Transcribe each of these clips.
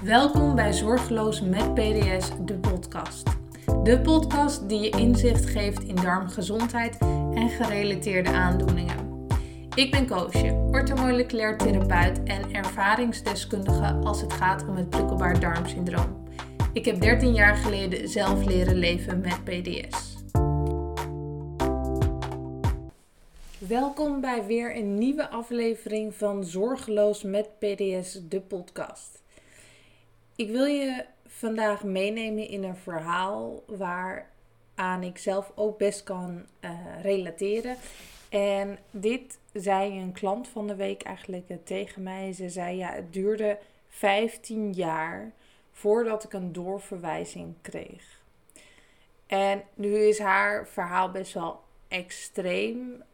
Welkom bij Zorgeloos met PDS, de podcast. De podcast die je inzicht geeft in darmgezondheid en gerelateerde aandoeningen. Ik ben Koosje, orthomoleculair therapeut en ervaringsdeskundige als het gaat om het prikkelbaar darmsyndroom. Ik heb 13 jaar geleden zelf leren leven met PDS. Welkom bij weer een nieuwe aflevering van Zorgeloos met PDS, de podcast. Ik wil je vandaag meenemen in een verhaal waaraan ik zelf ook best kan relateren. En dit zei een klant van de week eigenlijk tegen mij. Ze zei, ja, het duurde 15 jaar voordat ik een doorverwijzing kreeg. En nu is haar verhaal best wel extreem.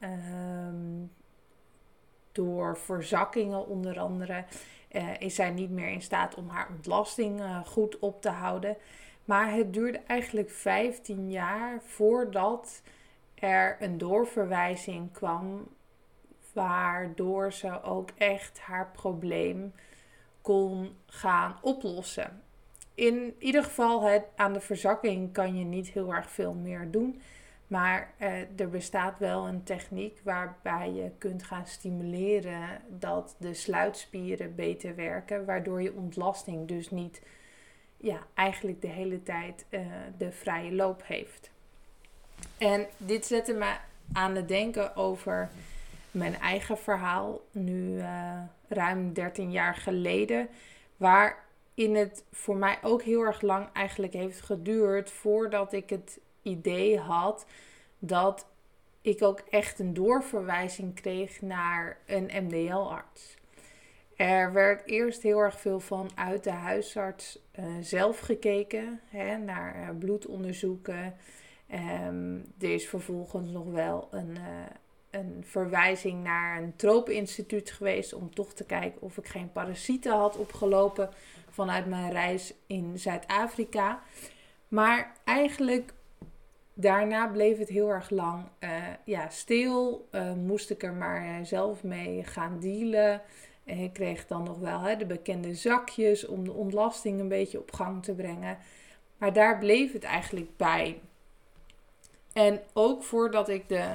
Door verzakkingen onder andere is zij niet meer in staat om haar ontlasting goed op te houden. Maar het duurde eigenlijk 15 jaar voordat er een doorverwijzing kwam, waardoor ze ook echt haar probleem kon gaan oplossen. In ieder geval aan de verzakking kan je niet heel erg veel meer doen. Maar er bestaat wel een techniek waarbij je kunt gaan stimuleren dat de sluitspieren beter werken. Waardoor je ontlasting dus niet eigenlijk de hele tijd de vrije loop heeft. En dit zette me aan het denken over mijn eigen verhaal. Nu ruim 13 jaar geleden. Waarin het voor mij ook heel erg lang eigenlijk heeft geduurd voordat ik het idee had dat ik ook echt een doorverwijzing kreeg naar een MDL-arts. Er werd eerst heel erg veel vanuit de huisarts zelf gekeken, naar bloedonderzoeken. Er is vervolgens nog wel een verwijzing naar een tropeninstituut geweest om toch te kijken of ik geen parasieten had opgelopen vanuit mijn reis in Zuid-Afrika. Maar eigenlijk daarna bleef het heel erg lang stil. Moest ik er maar zelf mee gaan dealen. En ik kreeg dan nog wel de bekende zakjes om de ontlasting een beetje op gang te brengen. Maar daar bleef het eigenlijk bij. En ook voordat ik de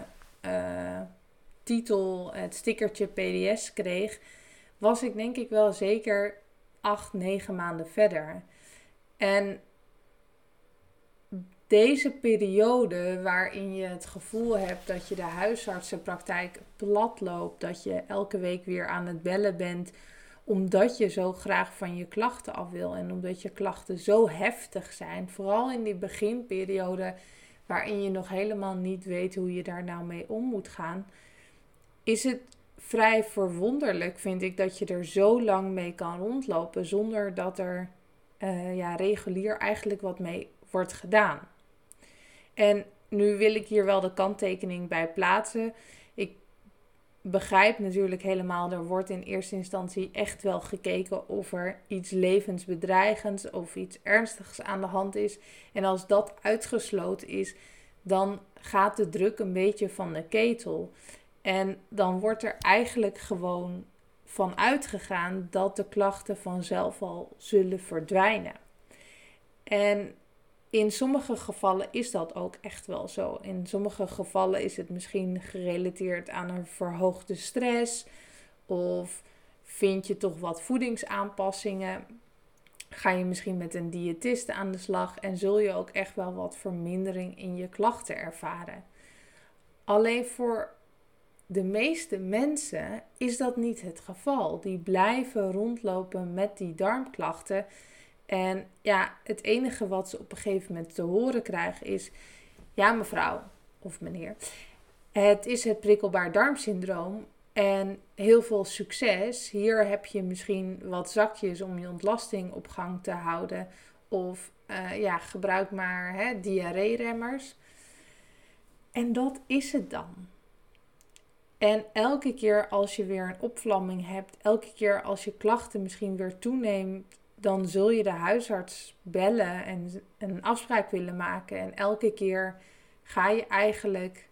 titel, het stickertje PDS kreeg, was ik denk ik wel zeker 8-9 maanden verder. En deze periode waarin je het gevoel hebt dat je de huisartsenpraktijk plat loopt, dat je elke week weer aan het bellen bent, omdat je zo graag van je klachten af wil en omdat je klachten zo heftig zijn, vooral in die beginperiode waarin je nog helemaal niet weet hoe je daar nou mee om moet gaan, is het vrij verwonderlijk, vind ik, dat je er zo lang mee kan rondlopen zonder dat er regulier eigenlijk wat mee wordt gedaan. En nu wil ik hier wel de kanttekening bij plaatsen. Ik begrijp natuurlijk helemaal, er wordt in eerste instantie echt wel gekeken of er iets levensbedreigends of iets ernstigs aan de hand is. En als dat uitgesloten is, dan gaat de druk een beetje van de ketel. En dan wordt er eigenlijk gewoon van uitgegaan dat de klachten vanzelf al zullen verdwijnen. En in sommige gevallen is dat ook echt wel zo. In sommige gevallen is het misschien gerelateerd aan een verhoogde stress. Of vind je toch wat voedingsaanpassingen. Ga je misschien met een diëtist aan de slag. En zul je ook echt wel wat vermindering in je klachten ervaren. Alleen voor de meeste mensen is dat niet het geval. Die blijven rondlopen met die darmklachten. En het enige wat ze op een gegeven moment te horen krijgen is, ja mevrouw of meneer, het is het prikkelbaar darmsyndroom en heel veel succes. Hier heb je misschien wat zakjes om je ontlasting op gang te houden of gebruik maar diarree-remmers. En dat is het dan. En elke keer als je weer een opvlamming hebt, elke keer als je klachten misschien weer toeneemt, dan zul je de huisarts bellen en een afspraak willen maken. En elke keer ga je eigenlijk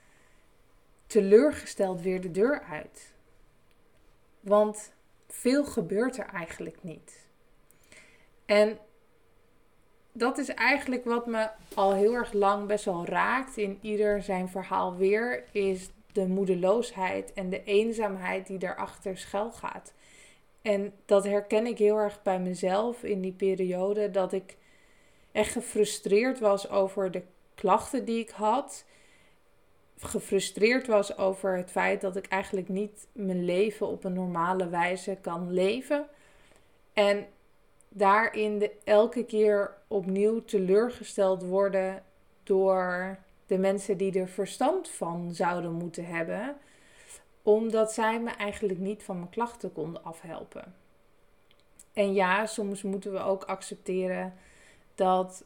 teleurgesteld weer de deur uit. Want veel gebeurt er eigenlijk niet. En dat is eigenlijk wat me al heel erg lang best wel raakt in ieder zijn verhaal weer, is de moedeloosheid en de eenzaamheid die daarachter schuil gaat. En dat herken ik heel erg bij mezelf in die periode dat ik echt gefrustreerd was over de klachten die ik had. Gefrustreerd was over het feit dat ik eigenlijk niet mijn leven op een normale wijze kan leven. En daarin elke keer opnieuw teleurgesteld worden door de mensen die er verstand van zouden moeten hebben, omdat zij me eigenlijk niet van mijn klachten konden afhelpen. En ja, soms moeten we ook accepteren dat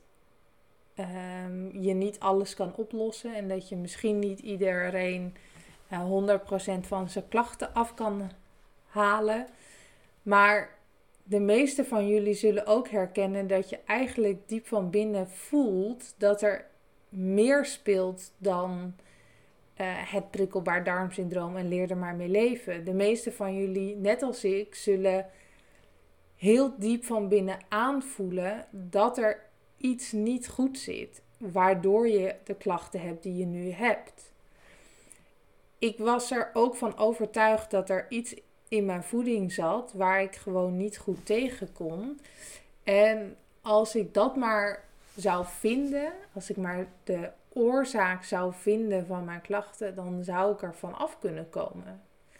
je niet alles kan oplossen en dat je misschien niet iedereen 100% van zijn klachten af kan halen. Maar de meeste van jullie zullen ook herkennen dat je eigenlijk diep van binnen voelt dat er meer speelt dan het prikkelbaar darmsyndroom en leer er maar mee leven. De meeste van jullie, net als ik, zullen heel diep van binnen aanvoelen dat er iets niet goed zit, waardoor je de klachten hebt die je nu hebt. Ik was er ook van overtuigd dat er iets in mijn voeding zat waar ik gewoon niet goed tegen kon. En als ik dat maar zou vinden, als ik maar de oorzaak zou vinden van mijn klachten, dan zou ik er van af kunnen komen.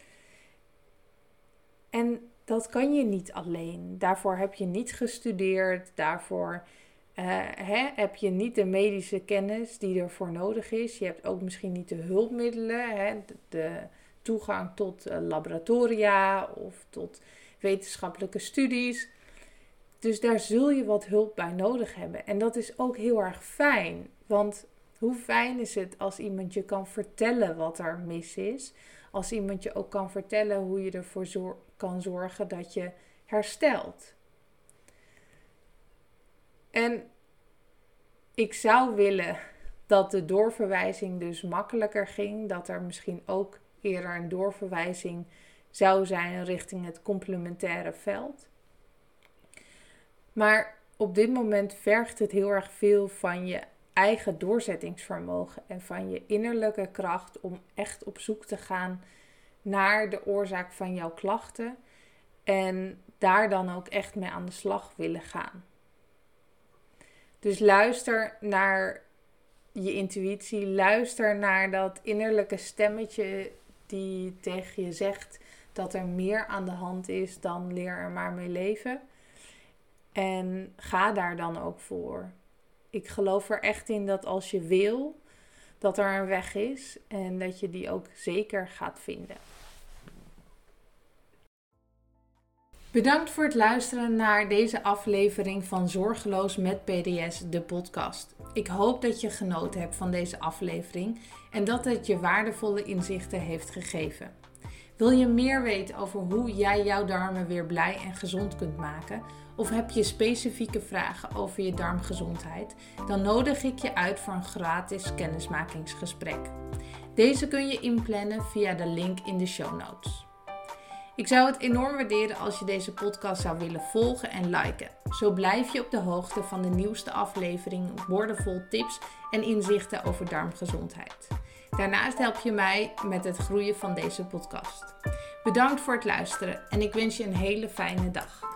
En dat kan je niet alleen. Daarvoor heb je niet gestudeerd, daarvoor heb je niet de medische kennis die ervoor nodig is. Je hebt ook misschien niet de hulpmiddelen, de toegang tot laboratoria of tot wetenschappelijke studies. Dus daar zul je wat hulp bij nodig hebben. En dat is ook heel erg fijn. Want hoe fijn is het als iemand je kan vertellen wat er mis is. Als iemand je ook kan vertellen hoe je ervoor kan zorgen dat je herstelt. En ik zou willen dat de doorverwijzing dus makkelijker ging. Dat er misschien ook eerder een doorverwijzing zou zijn richting het complementaire veld. Maar op dit moment vergt het heel erg veel van je eigen doorzettingsvermogen en van je innerlijke kracht om echt op zoek te gaan naar de oorzaak van jouw klachten en daar dan ook echt mee aan de slag willen gaan. Dus luister naar je intuïtie, luister naar dat innerlijke stemmetje die tegen je zegt dat er meer aan de hand is dan leer er maar mee leven. En ga daar dan ook voor. Ik geloof er echt in dat als je wil, dat er een weg is en dat je die ook zeker gaat vinden. Bedankt voor het luisteren naar deze aflevering van Zorgeloos met PDS, de podcast. Ik hoop dat je genoten hebt van deze aflevering en dat het je waardevolle inzichten heeft gegeven. Wil je meer weten over hoe jij jouw darmen weer blij en gezond kunt maken? Of heb je specifieke vragen over je darmgezondheid? Dan nodig ik je uit voor een gratis kennismakingsgesprek. Deze kun je inplannen via de link in de show notes. Ik zou het enorm waarderen als je deze podcast zou willen volgen en liken. Zo blijf je op de hoogte van de nieuwste aflevering, woordenvol tips en inzichten over darmgezondheid. Daarnaast help je mij met het groeien van deze podcast. Bedankt voor het luisteren en ik wens je een hele fijne dag.